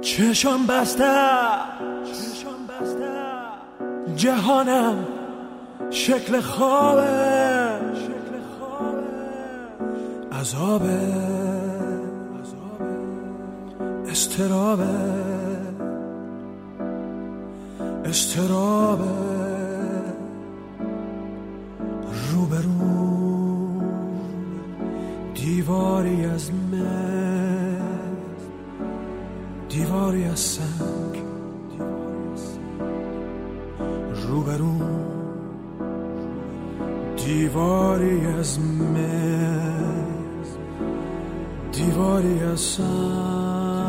چشم بسته جهانم شکل خوابه عذابه استرابه روبرو دیواری از دیواری از سنگ روبرو دیواری از دیواری از سنگ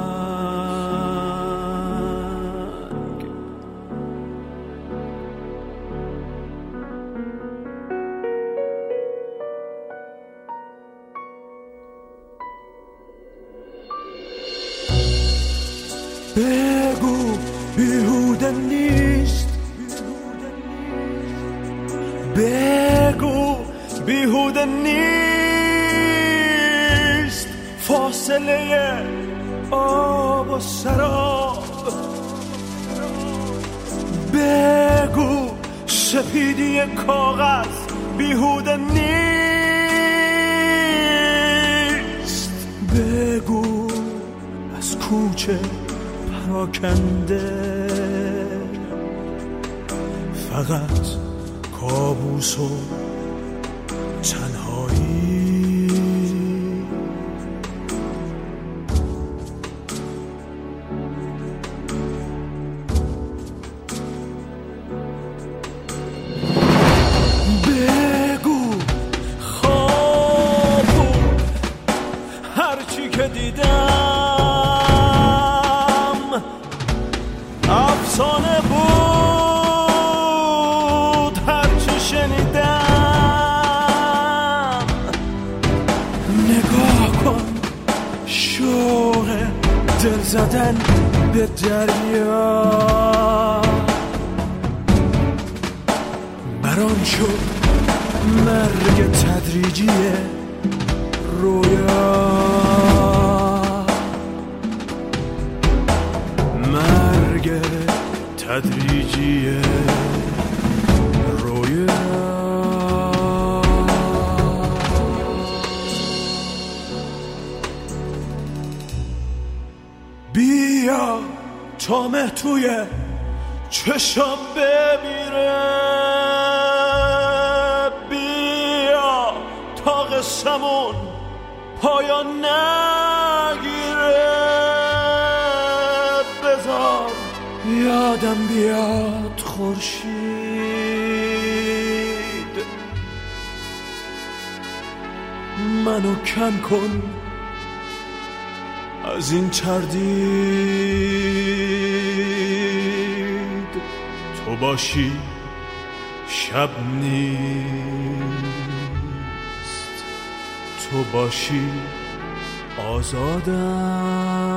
بگو بیهوده نیست بگو بیهوده نیست فاصله آب و سراب بگو سپیدی کاغذ بیهوده نیست بگو از کوچه پراکنده فقط کابوس و تنهایی بگو خواب بود هرچی که دیدم افسانه بود هرچی شنیدم نگاه کن شوق دل زدن به دریا برام شد مرگ تدریجی رویا مرگ تدریجی رویا بیا تا مه توی چشم بمیره بیا تا قصمون پایان نگیره بذار یادم بیاد خورشید منو کم کن از این تردید تو باشی شب نیست تو باشی آزادم